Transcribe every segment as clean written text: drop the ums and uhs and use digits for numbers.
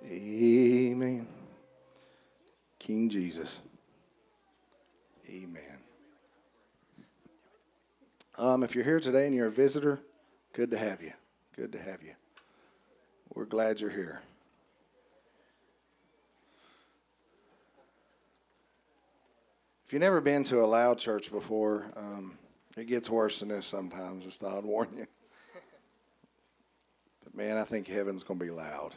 Amen. King Jesus. Amen. If you're here today and you're a visitor, good to have you. Good to have you. We're glad you're here. If you've never been to a loud church before, it gets worse than this sometimes. Just thought I'd warn you. But man, I think heaven's going to be loud.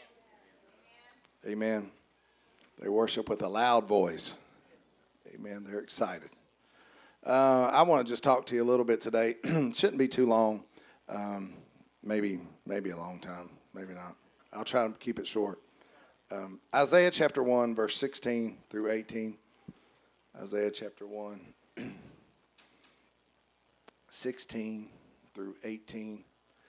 Amen. They worship with a loud voice. Amen. They're excited. I want to just talk to you a little bit today. Shouldn't be too long. Maybe a long time. Maybe not. I'll try to keep it short. Isaiah chapter 1, verse 16 through 18. Isaiah chapter 1, 16 through 18.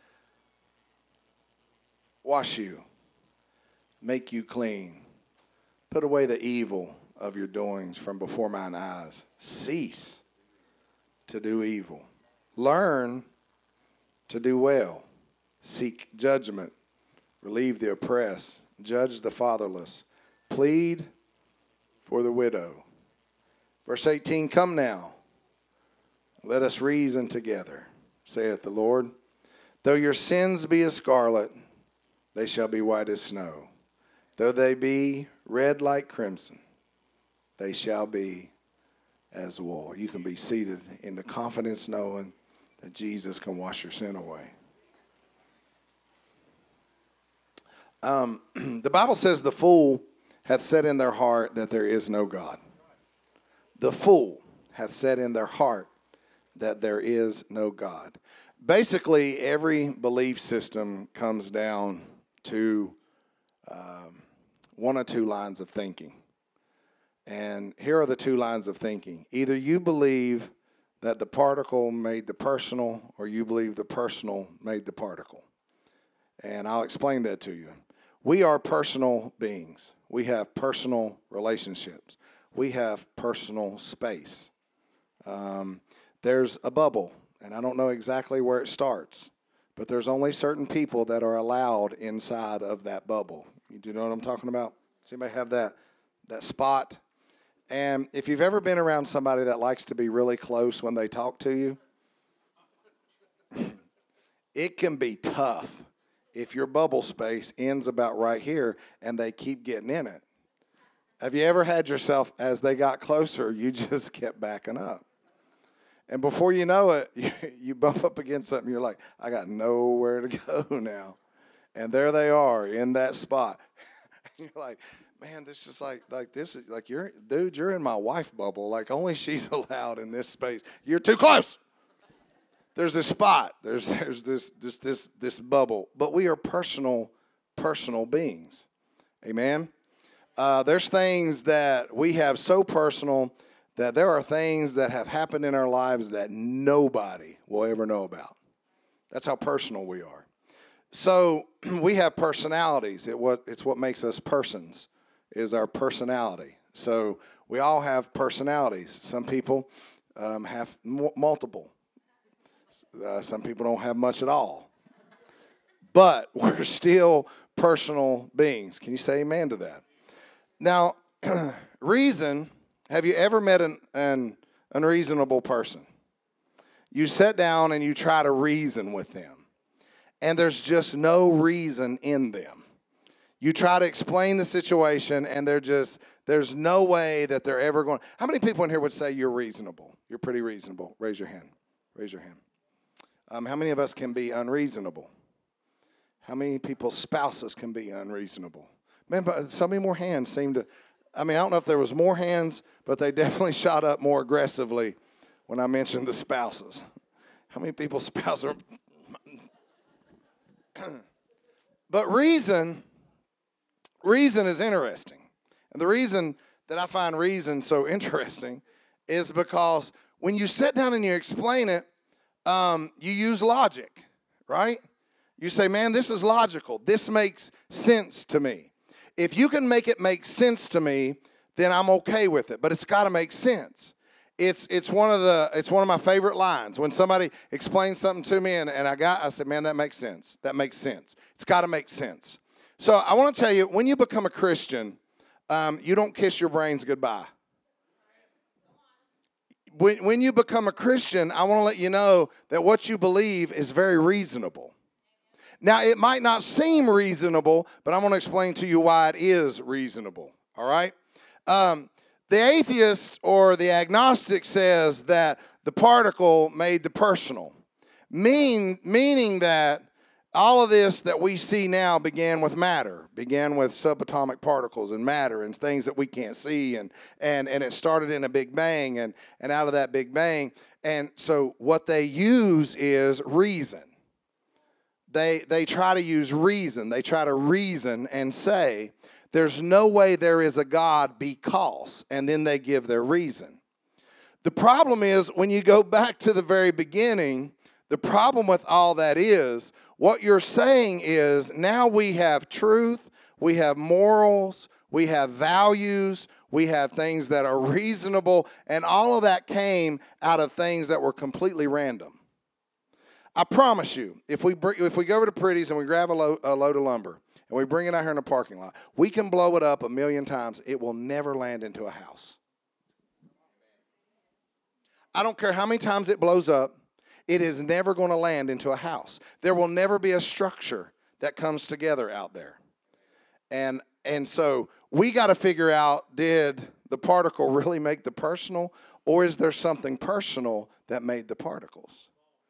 Wash you, make you clean. Put away the evil of your doings from before mine eyes. Cease to do evil. Learn to do well. Seek judgment. Relieve the oppressed. Judge the fatherless. Plead for the widow. Verse 18, come now. Let us reason together, saith the Lord. Though your sins be as scarlet, they shall be white as snow. Though they be red like crimson, they shall be as wool. You can be seated in the confidence knowing that Jesus can wash your sin away. The Bible says the fool hath said in their heart that there is no God. The fool hath said in their heart that there is no God. Basically, every belief system comes down to one or two lines of thinking. And here are the two lines of thinking. Either you believe that the particle made the personal, or you believe the personal made the particle. And I'll explain that to you. We are personal beings. We have personal relationships. We have personal space. There's a bubble, and I don't know exactly where it starts, but there's only certain people that are allowed inside of that bubble. You do know what I'm talking about? Does anybody have that spot? And if you've ever been around somebody that likes to be really close when they talk to you, it can be tough if your bubble space ends about right here and they keep getting in it. Have you ever had yourself, as they got closer, you just kept backing up? And before you know it, you bump up against something, you're like, I got nowhere to go now. And there they are in that spot. And you're like, man, this is like this is like you're in my wife bubble. Like only she's allowed in this space. You're too close. There's this spot. There's this bubble. But we are personal beings. Amen. There's things that we have so personal that there are things that have happened in our lives that nobody will ever know about. That's how personal we are. So we have personalities. It's what makes us persons, is our personality. So we all have personalities. Some people have multiple. Some people don't have much at all. But we're still personal beings. Can you say amen to that? Now, reason, have you ever met an unreasonable person? You sit down and you try to reason with them, and there's just no reason in them. You try to explain the situation, and there's no way that they're ever going. How many people in here would say you're reasonable? You're pretty reasonable. Raise your hand. Raise your hand. How many of us can be unreasonable? How many people's spouses can be unreasonable? Man, but so many more hands seem to, I don't know if there was more hands, but they definitely shot up more aggressively when I mentioned the spouses. How many people's spouses are... But reason is interesting. And the reason that I find reason so interesting is because when you sit down and you explain it, you use logic, right? You say, man, this is logical. This makes sense to me. If you can make it make sense to me, then I'm okay with it. But it's got to make sense. It's one of my favorite lines. When somebody explains something to me and I said, man, that makes sense. That makes sense. It's got to make sense. So I want to tell you, when you become a Christian, you don't kiss your brains goodbye. When you become a Christian, I want to let you know that what you believe is very reasonable. Now, it might not seem reasonable, but I'm going to explain to you why it is reasonable, all right? The atheist or the agnostic says that the particle made the personal, meaning that all of this that we see now began with matter, began with subatomic particles and matter and things that we can't see, and it started in a Big Bang, and out of that Big Bang. And so what they use is reason. They try to use reason. They try to reason and say, there's no way there is a God because, and then they give their reason. The problem is, when you go back to the very beginning, the problem with all that is, what you're saying is, now we have truth, we have morals, we have values, we have things that are reasonable, and all of that came out of things that were completely random. I promise you, if we go over to Pretty's and we grab a load of lumber and we bring it out here in the parking lot, we can blow it up 1,000,000 times. It will never land into a house. I don't care how many times it blows up. It is never going to land into a house. There will never be a structure that comes together out there. And so we got to figure out, did the particle really make the personal, or is there something personal that made the particles?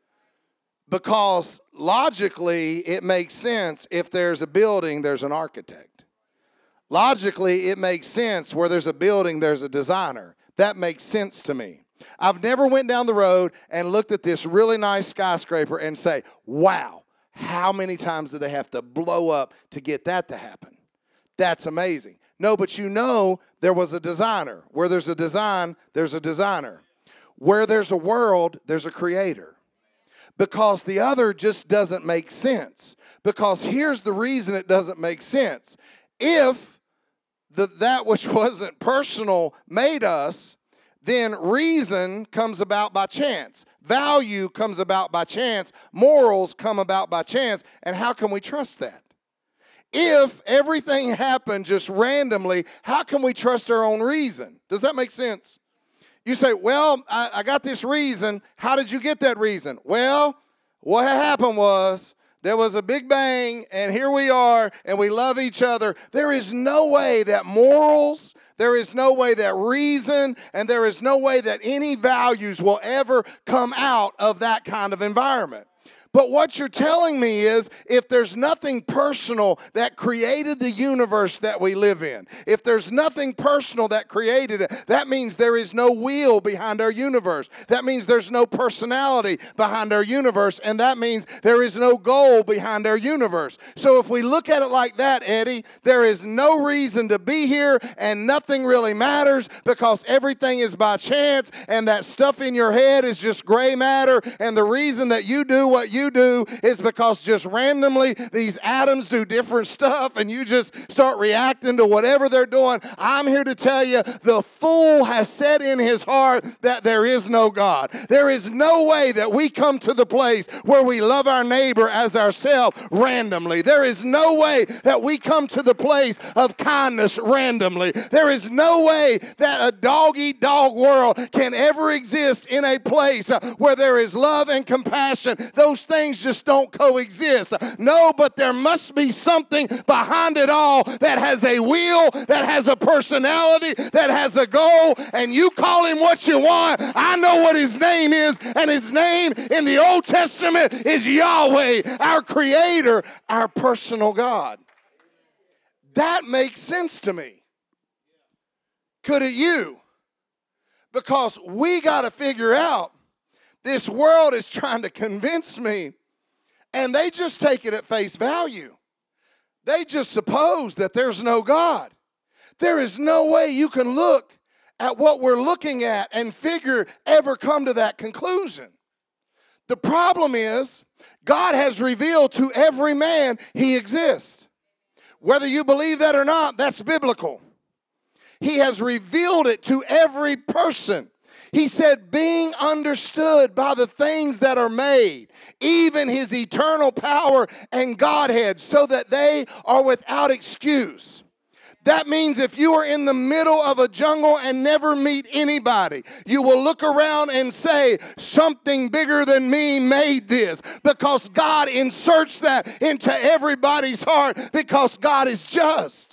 Because logically, it makes sense. If there's a building, there's an architect. Logically, it makes sense. Where there's a building, there's a designer. That makes sense to me. I've never went down the road and looked at this really nice skyscraper and say, wow, how many times did they have to blow up to get that to happen? That's amazing. No, but you know there was a designer. Where there's a design, there's a designer. Where there's a world, there's a creator. Because the other just doesn't make sense. Because here's the reason it doesn't make sense. If that which wasn't personal made us, then reason comes about by chance. Value comes about by chance. Morals come about by chance. And how can we trust that? If everything happened just randomly, how can we trust our own reason? Does that make sense? You say, well, I got this reason. How did you get that reason? Well, what happened was there was a Big Bang, and here we are, and we love each other. There is no way that morals, there is no way that reason, and there is no way that any values will ever come out of that kind of environment. But what you're telling me is, if there's nothing personal that created the universe that we live in, if there's nothing personal that created it, that means there is no will behind our universe. That means there's no personality behind our universe, and that means there is no goal behind our universe. So if we look at it like that, Eddie, there is no reason to be here, and nothing really matters because everything is by chance, and that stuff in your head is just gray matter, and the reason that you do what you do is because just randomly these atoms do different stuff and you just start reacting to whatever they're doing. I'm here to tell you, the fool has said in his heart that there is no God. There is no way that we come to the place where we love our neighbor as ourselves randomly. There is no way that we come to the place of kindness randomly. There is no way that a dog-eat-dog world can ever exist in a place where there is love and compassion. Those things just don't coexist. No, but there must be something behind it all that has a will, that has a personality, that has a goal, and you call him what you want. I know what his name is, and his name in the Old Testament is Yahweh, our creator, our personal God. That makes sense to me. Could it you? Because we got to figure out, this world is trying to convince me, and they just take it at face value. They just suppose that there's no God. There is no way you can look at what we're looking at and ever come to that conclusion. The problem is, God has revealed to every man he exists. Whether you believe that or not, that's biblical. He has revealed it to every person. He said, being understood by the things that are made, even his eternal power and Godhead, so that they are without excuse. That means if you are in the middle of a jungle and never meet anybody, you will look around and say, something bigger than me made this, because God inserts that into everybody's heart, because God is just.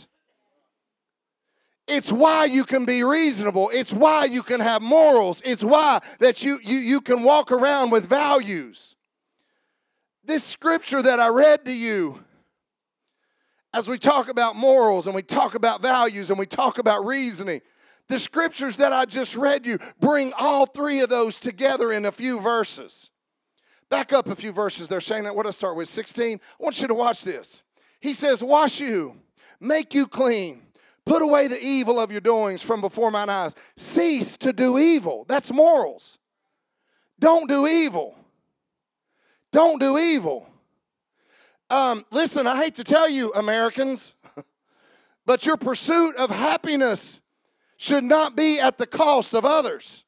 It's why you can be reasonable. It's why you can have morals. It's why that you can walk around with values. This scripture that I read to you, as we talk about morals and we talk about values and we talk about reasoning, the scriptures that I just read you bring all three of those together in a few verses. Back up a few verses there, Shane. What did I start with? 16? I want you to watch this. He says, wash you, make you clean. Put away the evil of your doings from before mine eyes. Cease to do evil. That's morals. Don't do evil. Don't do evil. Listen, I hate to tell you, Americans, but your pursuit of happiness should not be at the cost of others.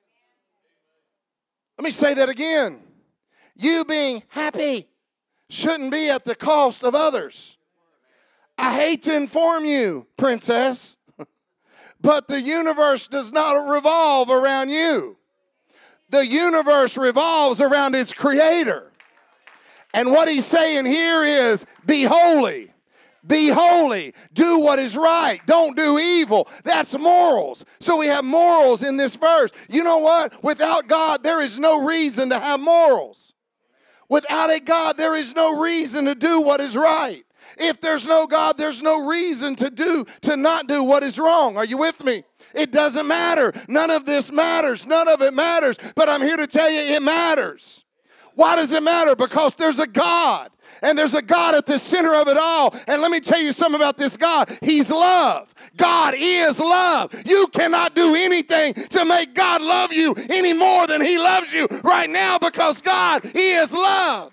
Let me say that again. You being happy shouldn't be at the cost of others. I hate to inform you, princess, but the universe does not revolve around you. The universe revolves around its creator. And what he's saying here is, be holy. Be holy. Do what is right. Don't do evil. That's morals. So we have morals in this verse. You know what? Without God, there is no reason to have morals. Without a God, there is no reason to do what is right. If there's no God, there's no reason to not do what is wrong. Are you with me? It doesn't matter. None of this matters. None of it matters. But I'm here to tell you it matters. Why does it matter? Because there's a God. And there's a God at the center of it all. And let me tell you something about this God. He's love. God is love. You cannot do anything to make God love you any more than he loves you right now, because God is love.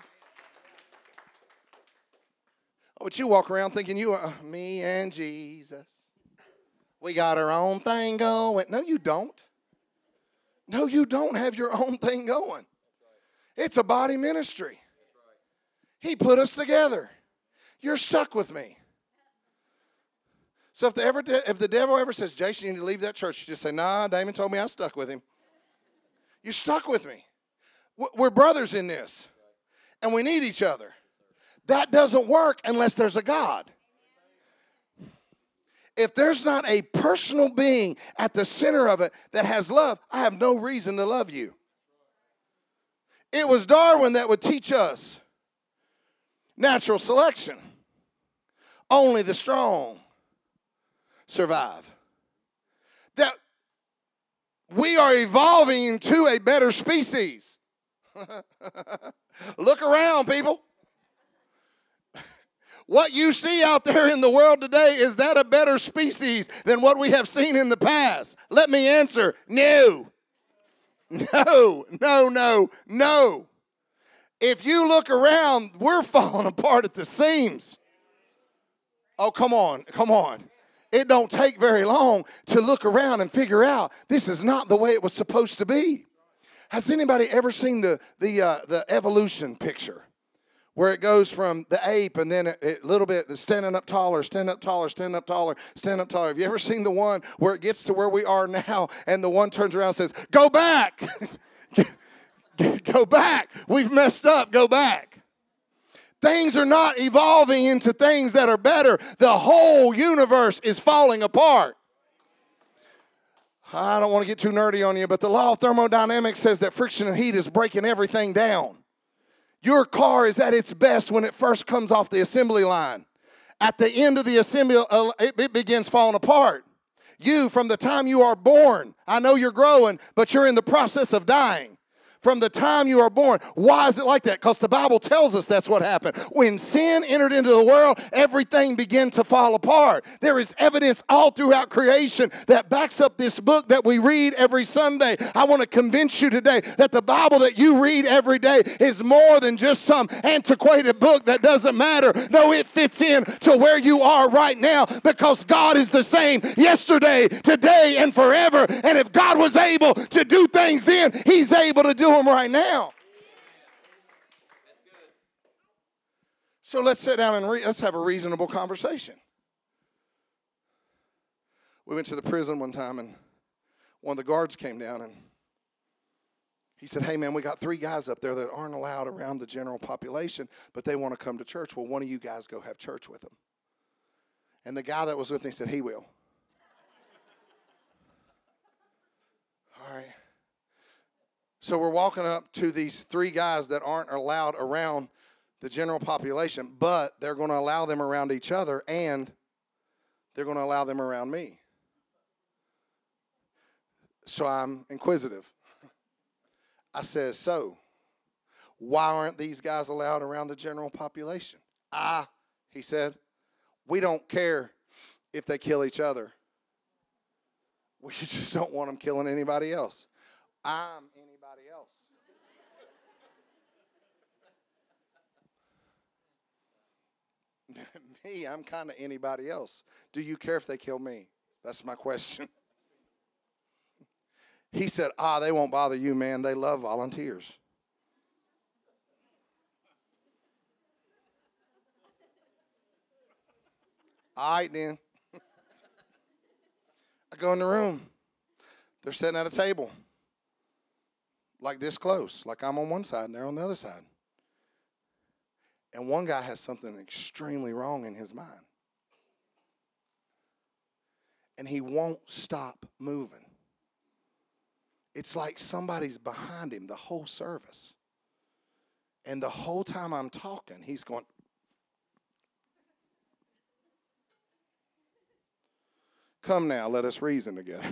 But you walk around thinking you are me and Jesus. We got our own thing going. No, you don't. No, you don't have your own thing going. It's a body ministry. He put us together. You're stuck with me. So if the devil ever says, Jason, you need to leave that church, you just say, nah, Damon told me I stuck with him. You're stuck with me. We're brothers in this. And we need each other. That doesn't work unless there's a God. If there's not a personal being at the center of it that has love, I have no reason to love you. It was Darwin that would teach us natural selection. Only the strong survive. That we are evolving into a better species. Look around, people. What you see out there in the world today, is that a better species than what we have seen in the past? Let me answer, no. No, no, no, no. If you look around, we're falling apart at the seams. Oh, come on, come on. It don't take very long to look around and figure out this is not the way it was supposed to be. Has anybody ever seen the evolution picture? Where it goes from the ape and then a little bit standing up taller, standing up taller, standing up taller, standing up taller. Have you ever seen the one where it gets to where we are now and the one turns around and says, go back. Go back. We've messed up. Go back. Things are not evolving into things that are better. The whole universe is falling apart. I don't want to get too nerdy on you, but the law of thermodynamics says that friction and heat is breaking everything down. Your car is at its best when it first comes off the assembly line. At the end of the assembly, it begins falling apart. You, from the time you are born, I know you're growing, but you're in the process of dying. from the time you are born. Why is it like that? Because the Bible tells us that's what happened. When sin entered into the world, everything began to fall apart. There is evidence all throughout creation that backs up this book that we read every Sunday. I want to convince you today that the Bible that you read every day is more than just some antiquated book that doesn't matter. No, it fits in to where you are right now, because God is the same yesterday, today, and forever. And if God was able to do things then, He's able to do them right now. So let's sit down and let's have a reasonable conversation. We went to the prison one time, and one of the guards came down, and he said, hey, man, we got 3 guys up there that aren't allowed around the general population, but they want to come to church. Well, one of you guys go have church with them. And the guy that was with me said, he will. All right. So we're walking up to these 3 guys that aren't allowed around the general population, but they're going to allow them around each other, and they're going to allow them around me. So I'm inquisitive. I said, so why aren't these guys allowed around the general population? He said, we don't care if they kill each other. We just don't want them killing anybody else. I'm anybody else. Me, I'm kind of anybody else. Do you care if they kill me? That's my question. He said, they won't bother you, man. They love volunteers. All right, then. I go in the room. They're sitting at a table. Like this close. Like I'm on one side and they're on the other side. And one guy has something extremely wrong in his mind. And he won't stop moving. It's like somebody's behind him the whole service. And the whole time I'm talking, he's going. Come now, let us reason together.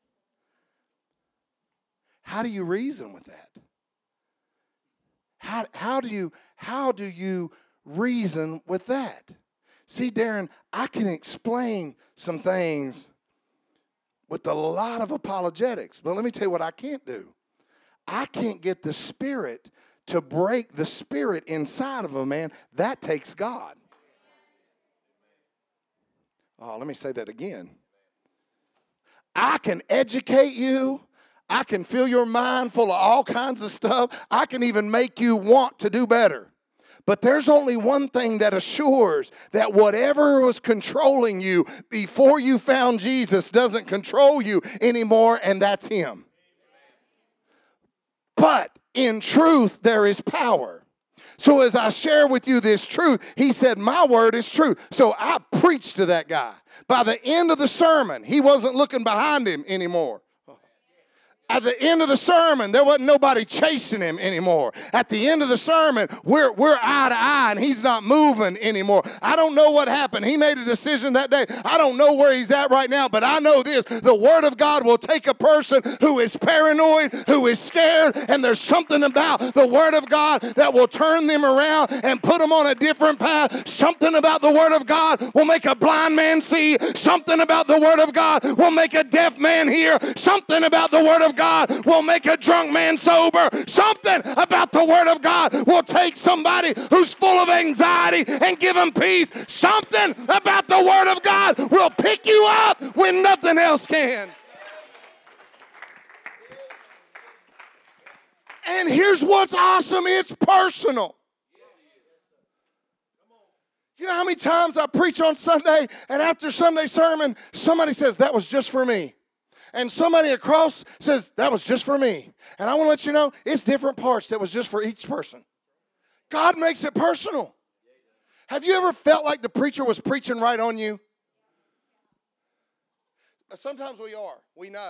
How do you reason with that? How do you reason with that? See, Darren, I can explain some things with a lot of apologetics, but let me tell you what I can't do. I can't get the Spirit to break the spirit inside of a man. That takes God. Oh, let me say that again. I can educate you. I can fill your mind full of all kinds of stuff. I can even make you want to do better. But there's only one thing that assures that whatever was controlling you before you found Jesus doesn't control you anymore, and that's Him. But in truth, there is power. So as I share with you this truth, he said, my word is truth. So I preached to that guy. By the end of the sermon, he wasn't looking behind him anymore. At the end of the sermon, there wasn't nobody chasing him anymore. At the end of the sermon, we're eye to eye, and he's not moving anymore. I don't know what happened. He made a decision that day. I don't know where he's at right now, but I know this. The Word of God will take a person who is paranoid, who is scared, and there's something about the Word of God that will turn them around and put them on a different path. Something about the Word of God will make a blind man see. Something about the Word of God will make a deaf man hear. Something about the Word of God will make a drunk man sober. Something about the Word of God will take somebody who's full of anxiety and give them peace. Something about the Word of God will pick you up when nothing else can. And here's what's awesome. It's personal. You know how many times I preach on Sunday, and after Sunday sermon, somebody says, that was just for me. And somebody across says, that was just for me. And I want to let you know, it's different parts that was just for each person. God makes it personal. Have you ever felt like the preacher was preaching right on you? Sometimes we are. We know.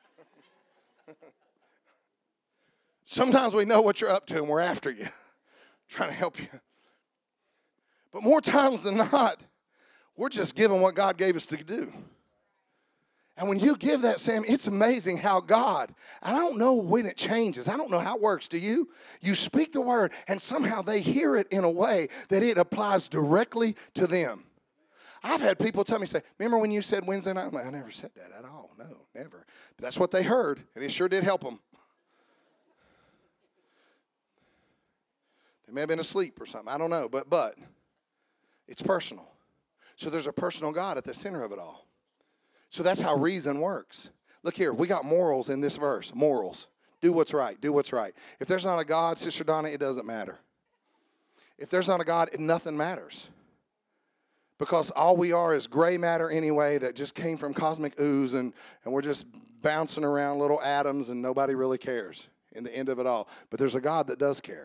Sometimes we know what you're up to and we're after you, trying to help you. But more times than not, we're just giving what God gave us to do. And when you give that, Sam, it's amazing how God, I don't know when it changes. I don't know how it works. Do you? You speak the word, and somehow they hear it in a way that it applies directly to them. I've had people tell me, say, remember when you said Wednesday night? I'm like, I never said that at all. No, never. But that's what they heard, and it sure did help them. They may have been asleep or something. I don't know, but it's personal. So there's a personal God at the center of it all. So that's how reason works. Look here, we got morals in this verse. Morals. Do what's right. Do what's right. If there's not a God, Sister Donna, it doesn't matter. If there's not a God, nothing matters. Because all we are is gray matter anyway that just came from cosmic ooze, and we're just bouncing around little atoms, and nobody really cares in the end of it all. But there's a God that does care.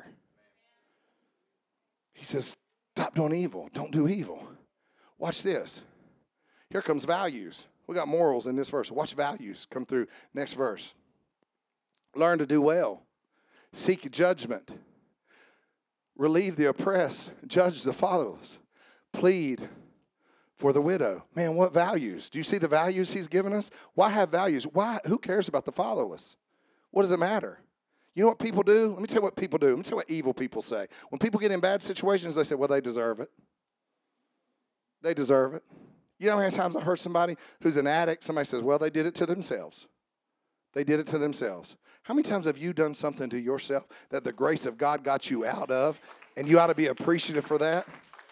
He says, stop doing evil. Don't do evil. Watch this. Here comes values. We got morals in this verse. Watch values come through. Next verse. Learn to do well. Seek judgment. Relieve the oppressed. Judge the fatherless. Plead for the widow. Man, what values? Do you see the values he's given us? Why have values? Why? Who cares about the fatherless? What does it matter? You know what people do? Let me tell you what people do. Let me tell you what evil people say. When people get in bad situations, they say, well, they deserve it. They deserve it. You know how many times I heard somebody who's an addict, somebody says, well, they did it to themselves. They did it to themselves. How many times have you done something to yourself that the grace of God got you out of, and you ought to be appreciative for that?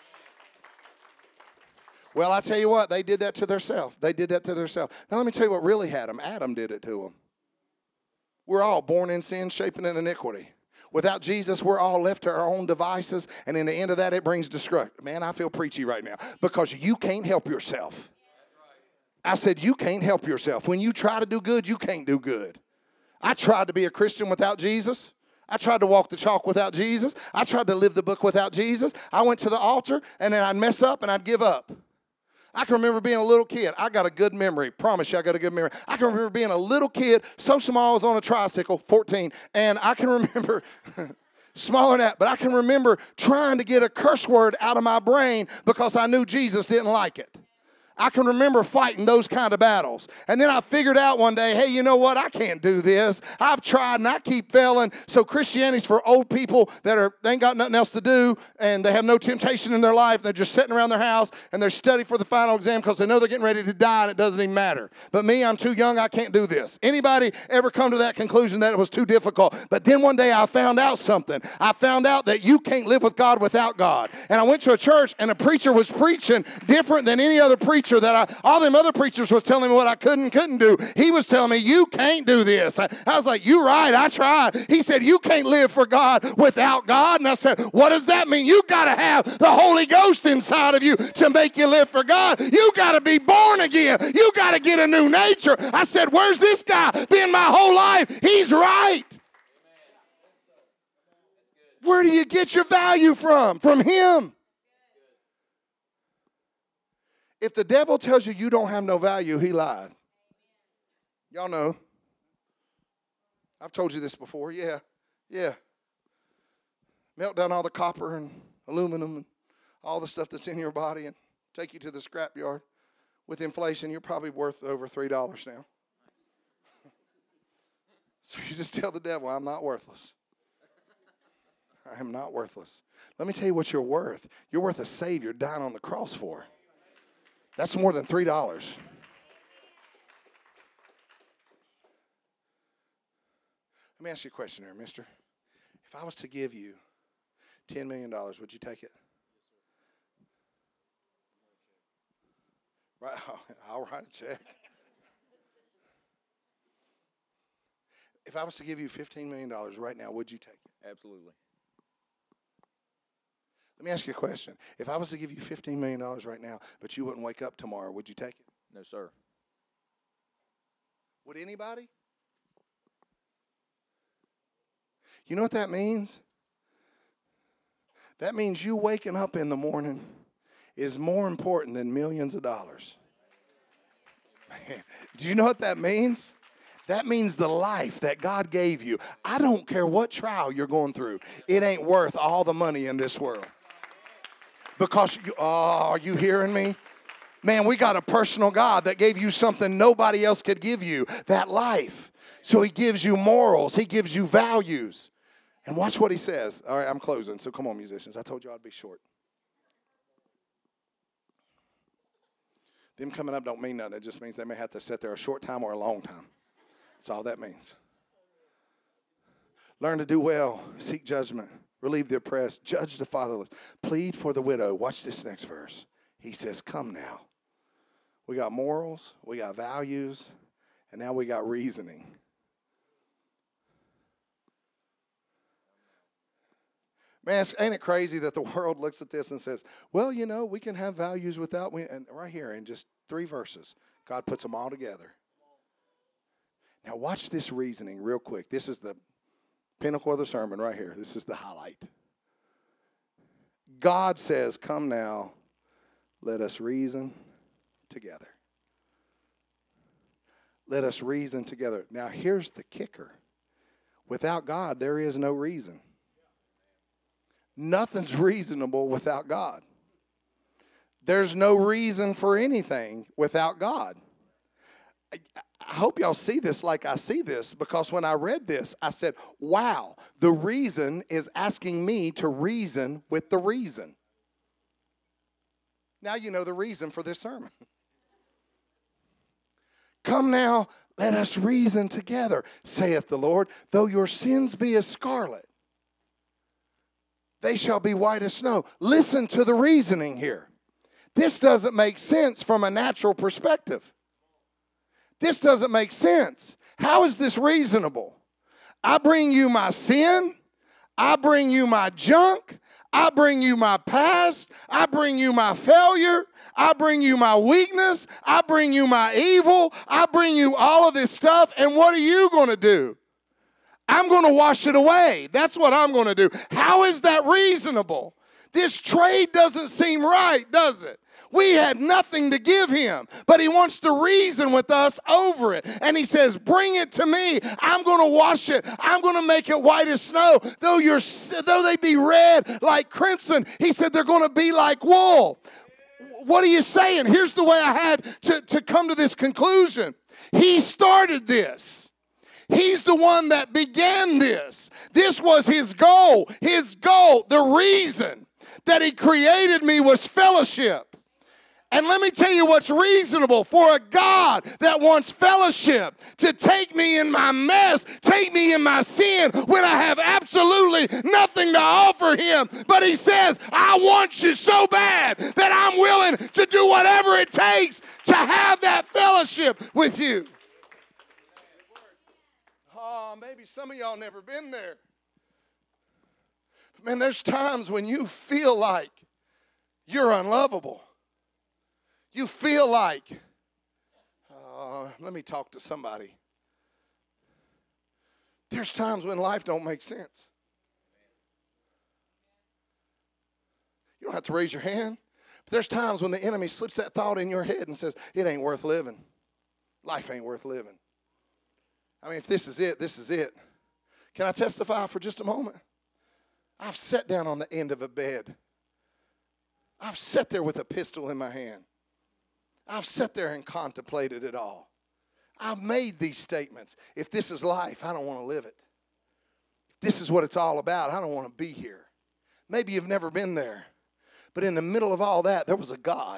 Well, I tell you what, they did that to themselves. They did that to themselves. Now, let me tell you what really had them. Adam did it to them. We're all born in sin, shaping in iniquity. Without Jesus, we're all left to our own devices, and in the end of that, it brings destruction. Man, I feel preachy right now because you can't help yourself. I said you can't help yourself. When you try to do good, you can't do good. I tried to be a Christian without Jesus. I tried to walk the chalk without Jesus. I tried to live the book without Jesus. I went to the altar, and then I'd mess up, and I'd give up. I can remember being a little kid. I got a good memory. Promise you I got a good memory. I can remember being a little kid, so small I was on a tricycle, 14. And I can remember, smaller than that, but I can remember trying to get a curse word out of my brain because I knew Jesus didn't like it. I can remember fighting those kind of battles. And then I figured out one day, hey, you know what? I can't do this. I've tried and I keep failing. So Christianity's for old people that they ain't got nothing else to do and they have no temptation in their life. They're just sitting around their house and they're studying for the final exam because they know they're getting ready to die and it doesn't even matter. But me, I'm too young. I can't do this. Anybody ever come to that conclusion that it was too difficult? But then one day I found out something. I found out that you can't live with God without God. And I went to a church and a preacher was preaching different than any other preacher that all them other preachers was telling me what I couldn't do. He was telling me, you can't do this. I was like, you right, I tried. He said, you can't live for God without God. And I said, what does that mean? You got to have the Holy Ghost inside of you to make you live for God. You got to be born again. You got to get a new nature. I said, where's this guy been my whole life? He's right. Where do you get your value from? From him. If the devil tells you you don't have no value, he lied. Y'all know. I've told you this before. Yeah. Melt down all the copper and aluminum and all the stuff that's in your body and take you to the scrap yard. With inflation, you're probably worth over $3 now. So you just tell the devil, I'm not worthless. I am not worthless. Let me tell you what you're worth. You're worth a Savior dying on the cross for. That's more than $3. Let me ask you a question here, mister. If I was to give you $10 million, would you take it? Right, I'll write a check. If I was to give you $15 million right now, would you take it? Absolutely. Let me ask you a question. If I was to give you $15 million right now, but you wouldn't wake up tomorrow, would you take it? No, sir. Would anybody? You know what that means? That means you waking up in the morning is more important than millions of dollars. Man, do you know what that means? That means the life that God gave you. I don't care what trial you're going through. It ain't worth all the money in this world. Because, are you hearing me? Man, we got a personal God that gave you something nobody else could give you, that life. So he gives you morals. He gives you values. And watch what he says. All right, I'm closing, so come on, musicians. I told you I'd be short. Them coming up don't mean nothing. It just means they may have to sit there a short time or a long time. That's all that means. Learn to do well. Seek judgment. Relieve the oppressed. Judge the fatherless. Plead for the widow. Watch this next verse. He says, come now. We got morals. We got values. And now we got reasoning. Man, ain't it crazy that the world looks at this and says, well, you know, we can have values without, and right here in just 3 verses, God puts them all together. Now watch this reasoning real quick. This is the pinnacle of the sermon right here. This is the highlight. God says, come now, let us reason together. Let us reason together. Now here's the kicker. Without God, there is no reason. Nothing's reasonable without God. There's no reason for anything without God. I hope y'all see this like I see this, because when I read this, I said, wow, the reason is asking me to reason with the reason. Now you know the reason for this sermon. Come now, let us reason together, saith the Lord. Though your sins be as scarlet, they shall be white as snow. Listen to the reasoning here. This doesn't make sense from a natural perspective. This doesn't make sense. How is this reasonable? I bring you my sin. I bring you my junk. I bring you my past. I bring you my failure. I bring you my weakness. I bring you my evil. I bring you all of this stuff. And what are you going to do? I'm going to wash it away. That's what I'm going to do. How is that reasonable? This trade doesn't seem right, does it? We had nothing to give him, but he wants to reason with us over it. And he says, bring it to me. I'm going to wash it. I'm going to make it white as snow. Though they be red like crimson, he said they're going to be like wool. What are you saying? Here's the way I had to come to this conclusion. He started this. He's the one that began this. This was his goal. His goal, the reason that he created me was fellowship. And let me tell you what's reasonable for a God that wants fellowship, to take me in my mess, take me in my sin when I have absolutely nothing to offer him. But he says, I want you so bad that I'm willing to do whatever it takes to have that fellowship with you. Oh, maybe some of y'all never been there. Man, there's times when you feel like you're unlovable. You feel like, let me talk to somebody. There's times when life don't make sense. You don't have to raise your hand. But there's times when the enemy slips that thought in your head and says, it ain't worth living. Life ain't worth living. I mean, if this is it, this is it. Can I testify for just a moment? I've sat down on the end of a bed. I've sat there with a pistol in my hand. I've sat there and contemplated it all. I've made these statements. If this is life, I don't want to live it. If this is what it's all about, I don't want to be here. Maybe you've never been there. But in the middle of all that, there was a God.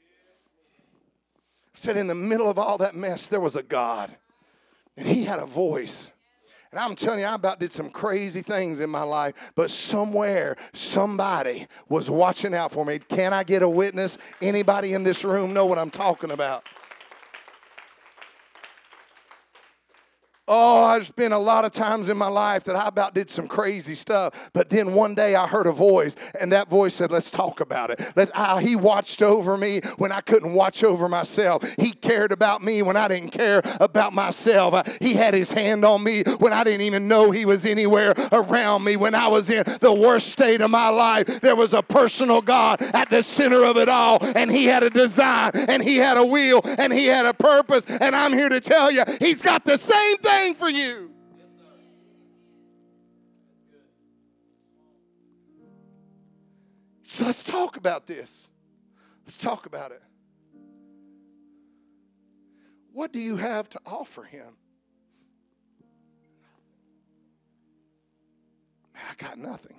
I said in the middle of all that mess, there was a God. And he had a voice. And I'm telling you, I about did some crazy things in my life, but somewhere, somebody was watching out for me. Can I get a witness? Anybody in this room know what I'm talking about? Oh, there's been a lot of times in my life that I about did some crazy stuff. But then one day I heard a voice, and that voice said, let's talk about it. He watched over me when I couldn't watch over myself. He cared about me when I didn't care about myself. He had his hand on me when I didn't even know he was anywhere around me. When I was in the worst state of my life, there was a personal God at the center of it all. And he had a design, and he had a will, and he had a purpose. And I'm here to tell you, he's got the same thing for you. So let's talk about this. Let's talk about it. What do you have to offer him? Man, I got nothing.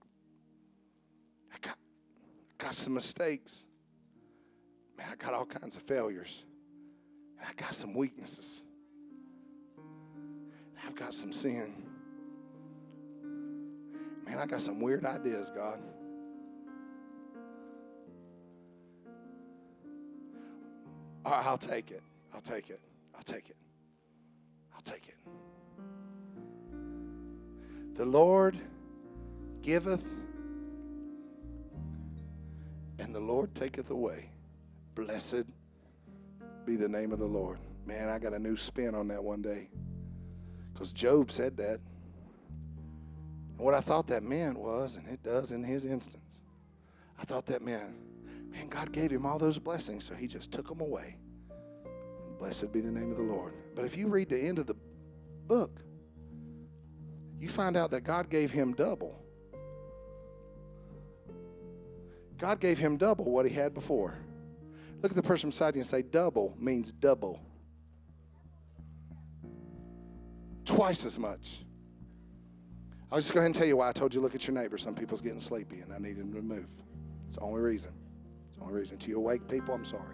I got some mistakes. Man, I got all kinds of failures. And I got some weaknesses. And I've got some sin. Man, I got some weird ideas, God. All right, I'll take it. I'll take it. I'll take it. I'll take it. The Lord giveth, and the Lord taketh away. Blessed be the name of the Lord. Man, I got a new spin on that one day. Because Job said that. And what I thought that meant was, and it does in his instance, I thought that meant, man, God gave him all those blessings, so he just took them away. Blessed be the name of the Lord. But if you read the end of the book, you find out that God gave him double. God gave him double what he had before. Look at the person beside you and say, double means double. Twice as much. I'll just go ahead and tell you why I told you look at your neighbor. Some people's getting sleepy and I need them to move. It's the only reason. It's the only reason. To you awake people, I'm sorry.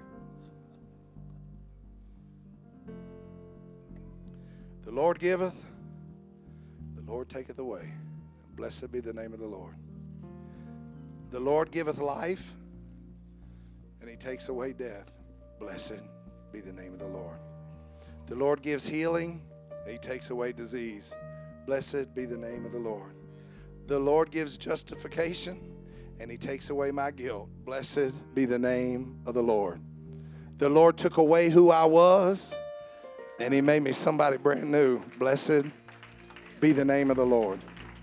The Lord giveth, the Lord taketh away. Blessed be the name of the Lord. The Lord giveth life, and he takes away death. Blessed be the name of the Lord. The Lord gives healing, and he takes away disease. Blessed be the name of the Lord. The Lord gives justification, and he takes away my guilt. Blessed be the name of the Lord. The Lord took away who I was, and he made me somebody brand new. Blessed be the name of the Lord.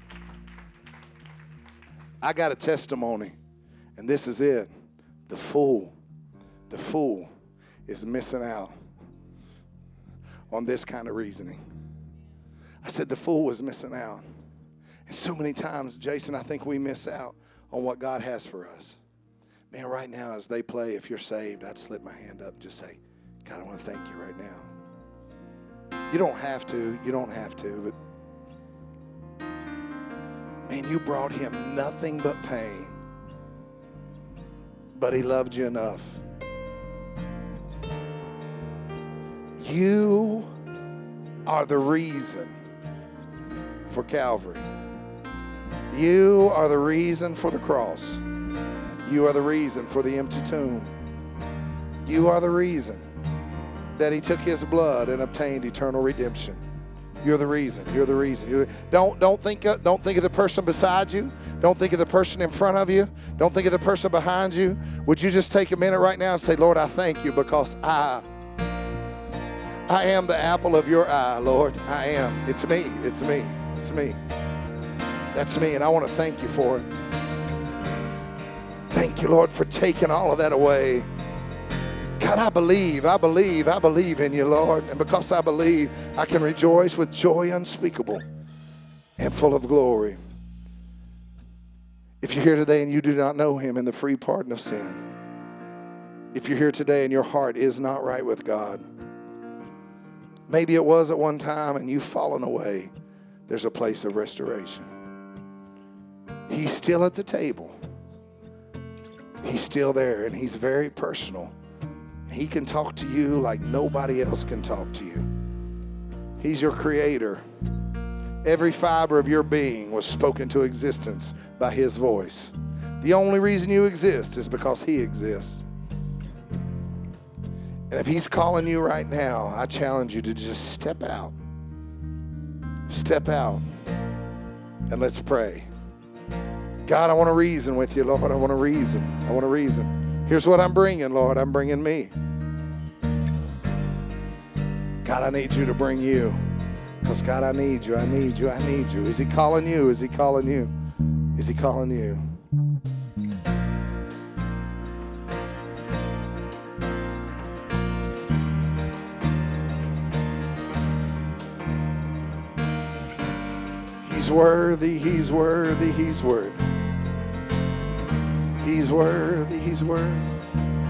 I got a testimony, and this is it. The fool is missing out on this kind of reasoning. I said the fool was missing out. And so many times, Jason, I think we miss out on what God has for us. Man, right now as they play, if you're saved, I'd slip my hand up and just say, God, I want to thank you right now. You don't have to, but man, you brought him nothing but pain, but he loved you enough. You are the reason for Calvary. You are the reason for the cross. You are the reason for the empty tomb. You are the reason that he took his blood and obtained eternal redemption. You're the reason. You're the reason. Don't think of the person beside you. Don't think of the person in front of you. Don't think of the person behind you. Would you just take a minute right now and say, Lord, I thank you because I am the apple of your eye, Lord. I am. It's me. It's me. It's me. That's me, and I want to thank you for it. Thank you, Lord, for taking all of that away. God, I believe in you, Lord. And because I believe, I can rejoice with joy unspeakable and full of glory. If you're here today and you do not know him in the free pardon of sin, if you're here today and your heart is not right with God, maybe it was at one time and you've fallen away, there's a place of restoration. He's still at the table. He's still there, and he's very personal. He can talk to you like nobody else can talk to you. He's your creator. Every fiber of your being was spoken to existence by his voice. The only reason you exist is because he exists. And if he's calling you right now, I challenge you to just step out. Step out and let's pray. God, I want to reason with you, Lord. I want to reason. I want to reason. Here's what I'm bringing, Lord. I'm bringing me. God, I need you to bring you. Because, God, I need you. I need you. I need you. Is he calling you? Is he calling you? Is he calling you? He's worthy. He's worthy. He's worthy. He's worthy, he's worthy.